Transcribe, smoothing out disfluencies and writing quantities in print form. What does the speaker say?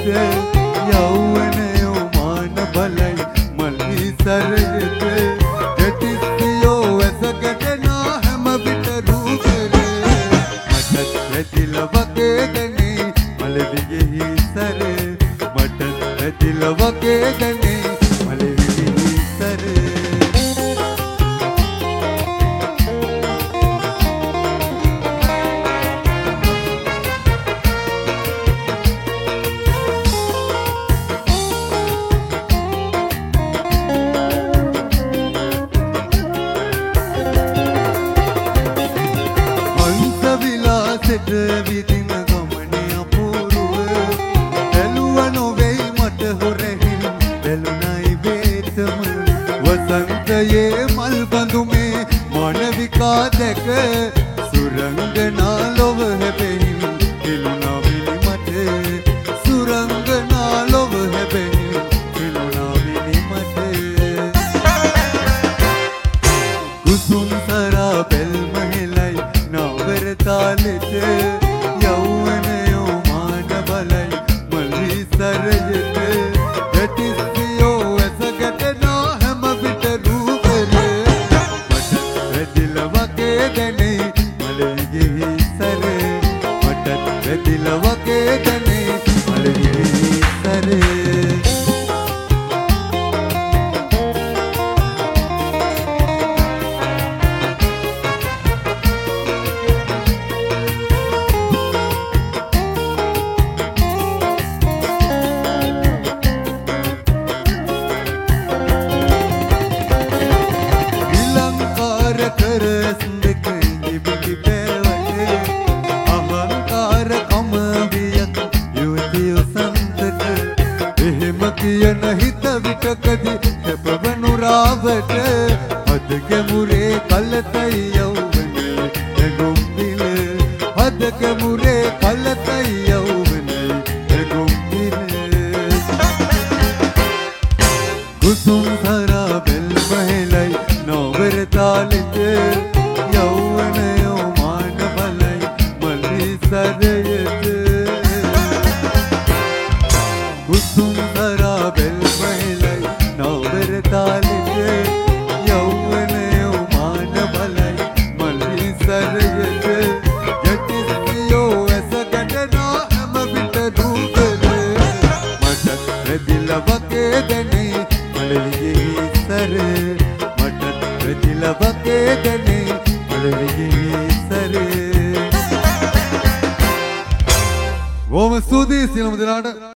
යෞවනයෝ මාන බලයි මල්ලි සරයට දෙතිස්සියෝ වැසකට නා හැම විට රූපරේ මටත් වැදිල වගේ දැනේ මලවිගෙහි සර මටත් වැදිල වගේ දැනේ මලවිගෙහි සර විදින ගමනේ අපූර්ව බැලුව නොවේයි මට හොරහින් බැලුණයි වේතම වසන්තයේ මල් බඳුමේ මානවිකා දැක සුරංගනා ලොව හැබෙහින් හිලුණා විලි මට සුරංගනා ලොව හැබෙහින් හිලුණා විලි මට කුසුම් සරා බෙල් මහෙලයි නවර තාලෙට යෞවනයෝ මාන බලයි මල්ලි සරයට දෙතිස්සියෝ වැසකට නා හැම විට රූපරේ මට වැදිල වගේ දැනේ මලවිගෙහි සර මටත් වැදිල වගේ දැනේ මලවිගෙහි සර කියන හිත විටකදී සැපවනු රාවට අද ගැමුරේ කලතයි යෞවනේ එගොම්බිල අද ගැමුරේ කලතයි යෞවනේ එගොම්බිල කුසුම් සරා බෙල් මහෙලයි නවර තාලෙට යෞවනයෝ මාන බලයි මල්ලි සරයට කුසුම් සරා බෙල් මහෙලයි නවර තාලෙට යෞවනයෝ මාන බලයි මල්ලි සරයට යටිස්සියෝ වැසකට නා හැම විට රූපරේ මටත් වැදිල වගේ දැනේ මලවිගෙහි සර මටත් වැදිල වගේ දැනේ මලවිගෙහි සර ඕම ස්තුතියි සියලුම දෙනාට